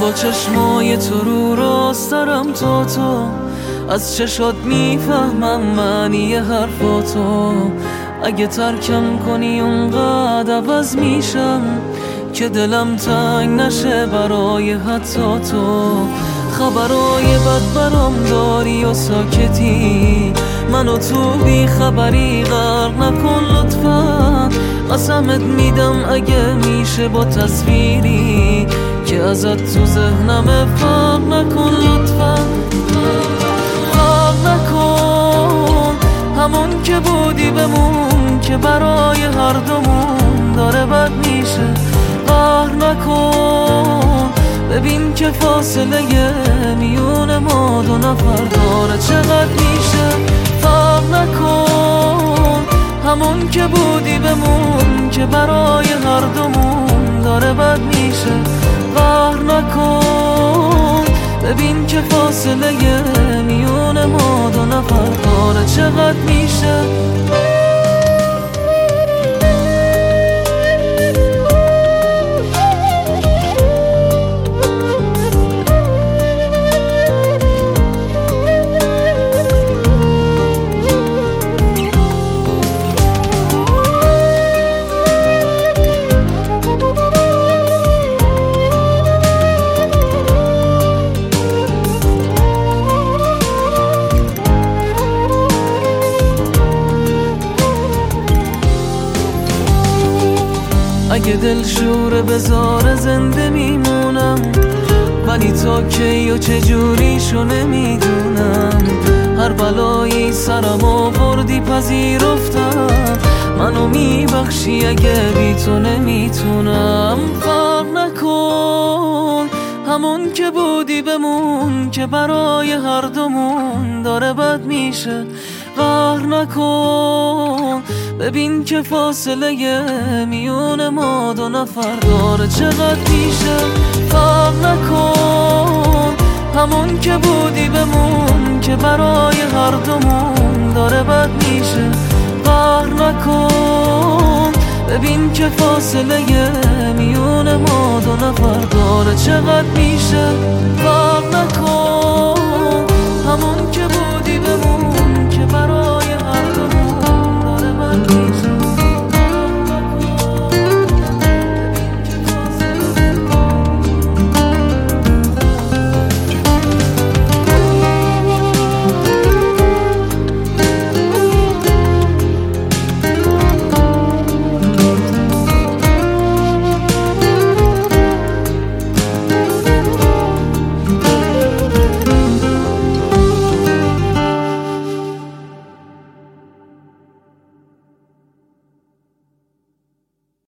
با چشمای تو رو راست دارم تو از چشات میفهمم معنی حرفاتو. اگه ترکم کنی اونقدر عوض میشم که دلم تنگ نشه برای حتی تو. خبرای بد برام داری و ساکتی، منو تو بی خبری غرق نکن لطفا. قسمت میدم اگه میشه با تصویری که ازت تو ذهنم فرق نکن لطفا. فرق نکن، همون که بودی بمون که برای هر دومون داره بد میشه. قهر نکن، ببین که فاصله میون ما دو نفر داره چقدر میشه. فرق نکن، همون که بودی بمون که برای هر دومون داره بد میشه. قهر نکن، ببین که فاصله میون ما دو نفر داره چقدر میشه. اگه دل شوره بذاره زنده میمونم، ولی تا کی و چجوریشو نمیدونم. هر بلایی سرم آوردی پذیرفتم، منو میبخشی اگه بی تو نمیتونم. فرق نکن، همون که بودی بمون که برای هر دومون داره بد میشه. قهر نکن، ببین که فاصله میون ما دو نفر داره چقدر میشه. فرق نکن، همون که بودی بمون که برای هر دومون داره بد میشه. قهر نکن، ببین که فاصله میون ما دو نفر داره چقدر میشه. فرق نکن.